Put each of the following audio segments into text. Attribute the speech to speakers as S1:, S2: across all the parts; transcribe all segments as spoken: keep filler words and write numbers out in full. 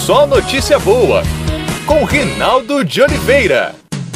S1: Só Notícia Boa, com Rinaldo de Oliveira.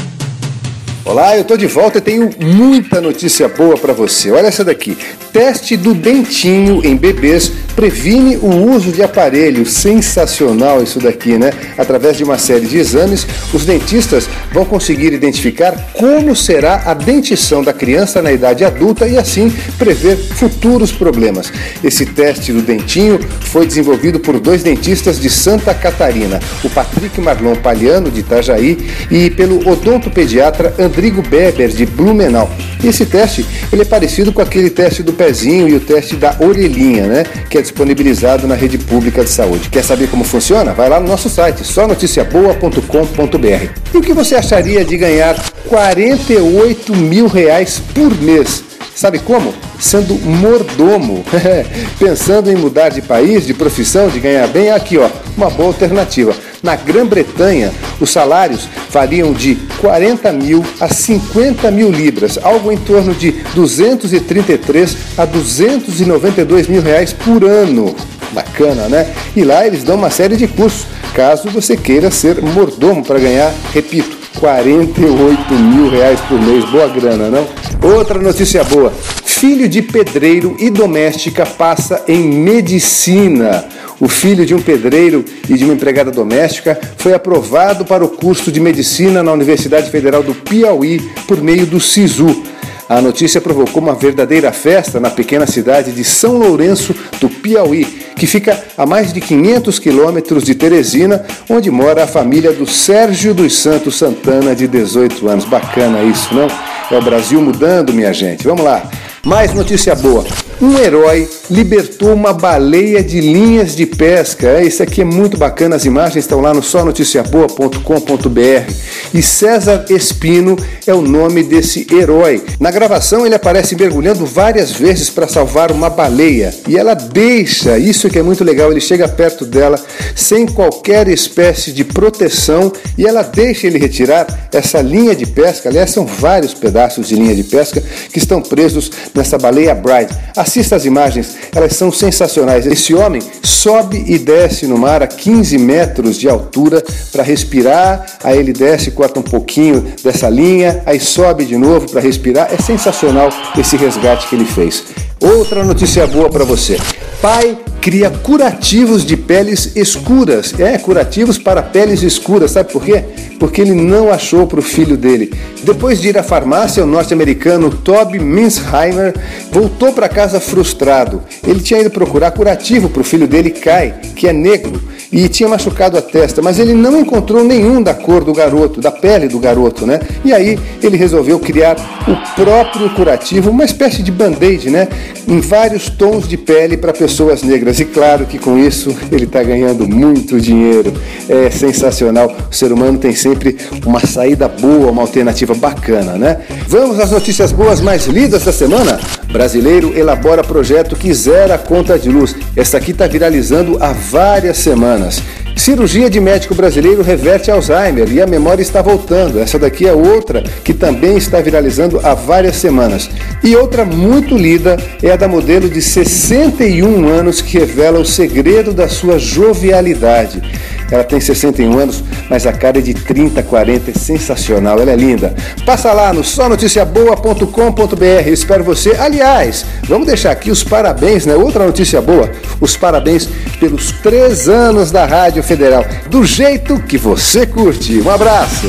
S2: Olá, eu tô de volta e tenho muita notícia boa para você. Olha essa daqui. Teste do dentinho em bebês previne o uso de aparelho. Sensacional isso daqui, né? Através de uma série de exames, os dentistas vão conseguir identificar como será a dentição da criança na idade adulta e assim prever futuros problemas. Esse teste do dentinho foi desenvolvido por dois dentistas de Santa Catarina, o Patrick Marlon Palhano, de Itajaí, e pelo odontopediatra Rodrigo Beber, de Blumenau. E esse teste, ele é parecido com aquele teste do pezinho e o teste da orelhinha, né? Que é disponibilizado na rede pública de saúde. Quer saber como funciona? Vai lá no nosso site, só noticia boa ponto com ponto b r. E o que você acharia de ganhar quarenta e oito mil reais por mês? Sabe como? Sendo mordomo. Pensando em mudar de país, de profissão, de ganhar bem, aqui ó, uma boa alternativa. Na Grã-Bretanha, os salários variam de quarenta mil a cinquenta mil libras, algo em torno de duzentos e trinta e três a duzentos e noventa e dois mil reais por ano. Bacana, né? E lá eles dão uma série de cursos, caso você queira ser mordomo para ganhar, repito, quarenta e oito mil reais por mês. Boa grana, não? Outra notícia boa. Filho de pedreiro e doméstica passa em medicina. O filho de um pedreiro e de uma empregada doméstica foi aprovado para o curso de medicina na Universidade Federal do Piauí por meio do SISU. A notícia provocou uma verdadeira festa na pequena cidade de São Lourenço do Piauí, que fica a mais de quinhentos quilômetros de Teresina, onde mora a família do Sérgio dos Santos Santana, de dezoito anos. Bacana isso, não? É o Brasil mudando, minha gente. Vamos lá. Mais notícia boa. Um herói libertou uma baleia de linhas de pesca. Isso aqui é muito bacana, as imagens estão lá no só noticia boa ponto com ponto b r. E César Espino é o nome desse herói. Na gravação ele aparece mergulhando várias vezes para salvar uma baleia. E ela deixa, isso que é muito legal, ele chega perto dela sem qualquer espécie de proteção e ela deixa ele retirar essa linha de pesca. Aliás, são vários pedaços de linha de pesca que estão presos nessa baleia Bride. Assista as imagens, elas são sensacionais. Esse homem sobe e desce no mar a quinze metros de altura para respirar, aí ele desce, corta um pouquinho dessa linha, aí sobe de novo para respirar. É sensacional esse resgate que ele fez. Outra notícia boa para você. Pai cria curativos de peles escuras. É, curativos para peles escuras. Sabe por quê? Porque ele não achou para o filho dele. Depois de ir à farmácia, o norte-americano Toby Minsheimer voltou para casa frustrado. Ele tinha ido procurar curativo para o filho dele, Kai, que é negro, e tinha machucado a testa, mas ele não encontrou nenhum da cor do garoto, da pele do garoto, né? E aí ele resolveu criar o próprio curativo, uma espécie de band-aid, né? Em vários tons de pele para pessoas negras. E claro que com isso ele está ganhando muito dinheiro. É sensacional. O ser humano tem sempre uma saída boa, uma alternativa bacana, né? Vamos às notícias boas mais lidas da semana? Brasileiro elabora projeto que zera a conta de luz. Essa aqui está viralizando há várias semanas. Cirurgia de médico brasileiro reverte Alzheimer e a memória está voltando. Essa daqui é outra que também está viralizando há várias semanas. E outra muito lida é a da modelo de sessenta e um anos que revela o segredo da sua jovialidade. Ela tem sessenta e um anos, mas a cara é de trinta, quarenta, é sensacional, ela é linda. Passa lá no só noticia boa ponto com ponto b r, espero você. Aliás, vamos deixar aqui os parabéns, né? Outra notícia boa, os parabéns pelos três anos da Rádio Federal, do jeito que você curte. Um abraço!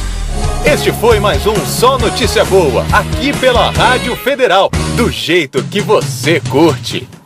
S1: Este foi mais um Só Notícia Boa, aqui pela Rádio Federal, do jeito que você curte.